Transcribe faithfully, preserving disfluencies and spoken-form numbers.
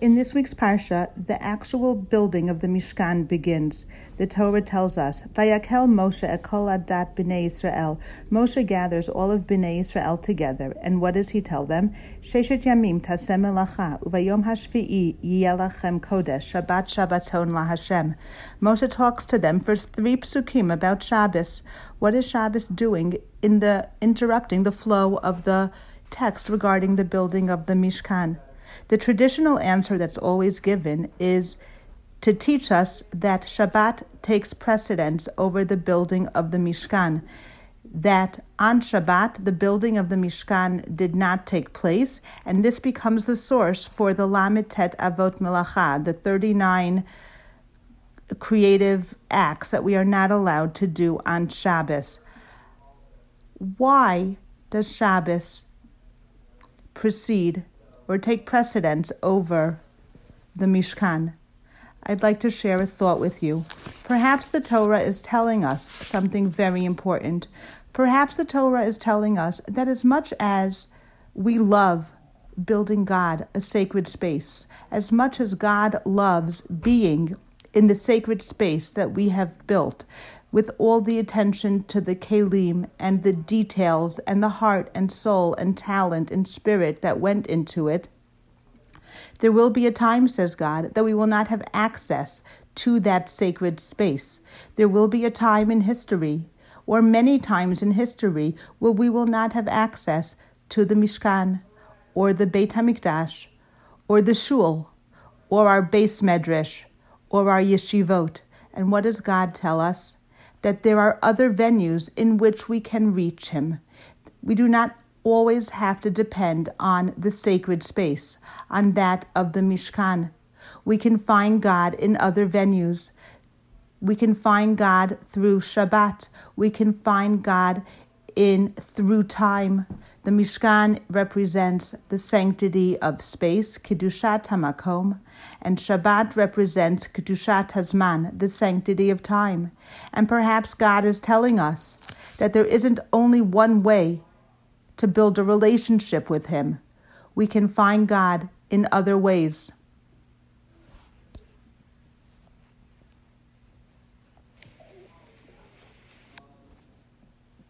In this week's Parsha, the actual building of the Mishkan begins. The Torah tells us, Vayakel Moshe ekol adat b'nei Yisrael. Moshe gathers all of b'nei Yisrael together, and what does he tell them? Sheshet yamim taseh melacha, uvayom hashvi'i yiyeh lachem kodesh, Shabbat Shabbaton laHashem. Moshe talks to them for three psukim about Shabbos. What is Shabbos doing in the interrupting the flow of the text regarding the building of the Mishkan? The traditional answer that's always given is to teach us that Shabbat takes precedence over the building of the Mishkan, that on Shabbat the building of the Mishkan did not take place, and this becomes the source for the Lamed Tet Avot Melacha, the thirty-nine creative acts that we are not allowed to do on Shabbos. Why does Shabbos precede or take precedence over the Mishkan? I'd like to share a thought with you. Perhaps the Torah is telling us something very important. Perhaps the Torah is telling us that as much as we love building God a sacred space, as much as God loves being in the sacred space that we have built, with all the attention to the kelim and the details and the heart and soul and talent and spirit that went into it, there will be a time, says God, that we will not have access to that sacred space. There will be a time in history, or many times in history, where we will not have access to the Mishkan, or the Beit HaMikdash, or the Shul, or our Beis Medrash, or our Yeshivot. And what does God tell us? That there are other venues in which we can reach Him. We do not always have to depend on the sacred space, on that of the Mishkan. We can find God in other venues. We can find God through Shabbat. We can find God in through time. The Mishkan represents the sanctity of space, Kedushat HaMakom, and Shabbat represents Kedushat HaZman, the sanctity of time. And perhaps God is telling us that there isn't only one way to build a relationship with Him. We can find God in other ways.